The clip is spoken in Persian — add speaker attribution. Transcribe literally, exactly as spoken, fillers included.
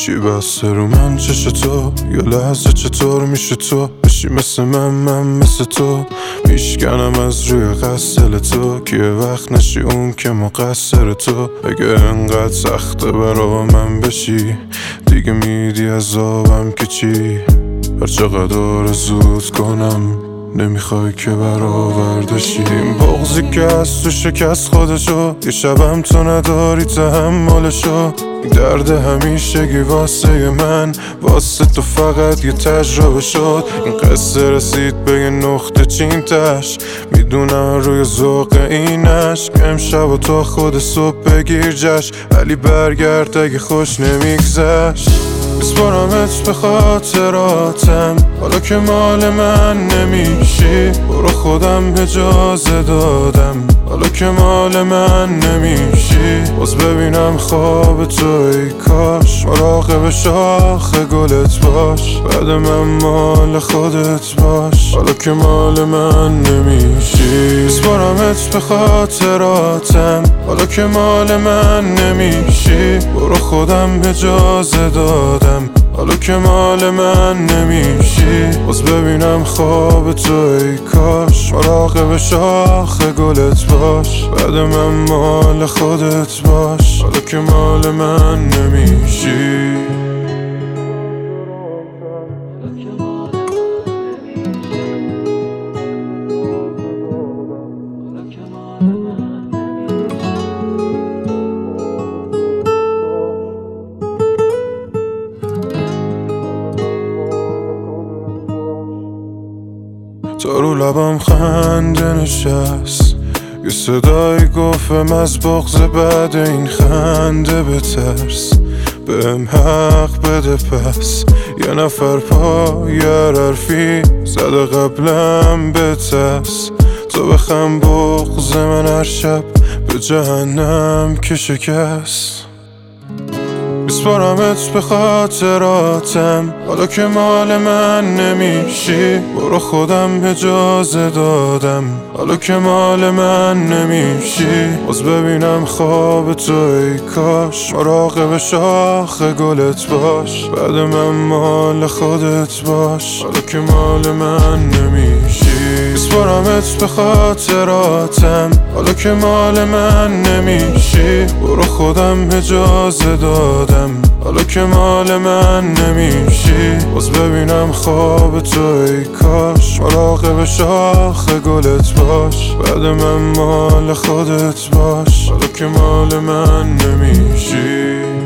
Speaker 1: چی بسته رو من چش تو؟ یا لحظه چطور میشه تو بشی مثل من من مثل تو؟ میشکنم از روی قصل تو که وقت نشی اون که مقصر تو. اگه انقدر سخته برا من بشی دیگه میدی عذابم که چی؟ هر چقدر زود کنم نمیخوای که برآوردشی. این بغضی که از تو شکست خودشو یه شبم تو نداری تحملشو. این درد همیشگی واسه من واسه تو فقط یه تجربه شد. این قصه رسید به یه نقطه چین تش میدونم روی ذوق اینش که امشب و تو خود صبح بگیر جشن ولی برگرد اگه خوش نمیگذشت. بسپارمت به خاطراتم حالا که مال من نمیشی. برو خودم اجازه دادم حالا که مال من نمیشی. باز ببینم خواب تو ای کاش مراقب شاخ گلت باش. بعد من مال خودت باش حالا که مال من نمیشی. بسپارمت به خاطراتم حالا که مال من نمیشی. برو خودم اجازه دادم حالا که مال من نمیشی. باز ببینم خواب تو ای کاش مراقب شاخ گلت باش. بعد من مال خودت باش حالا که مال من نمیشی. تا رو لبم خنده نشست یه صدای گفتم از بغض بعد این خنده بترس. بهم حق بده پس یه نفر پای حرفی زده قبلم بترس. تو بخم بغض من هر شب به جهنم که شکست. بسپارمت به خاطراتم حالا که مال من نمیشی. برو خودم اجازه دادم حالا که مال من نمیشی. باز ببینم خواب تو ای کاش مراقب شاخ گلت باش. بعد من مال خودت باش حالا که مال من نمیشی. بسپارمت به خاطراتم حالا که مال من نمیشی. برو خودم اجازه دادم حالا که مال من نمیشی. باز ببینم خواب تو ای کاش مراقب شاخ گلت باش. بعد من مال خودت باش حالا که مال من نمیشی.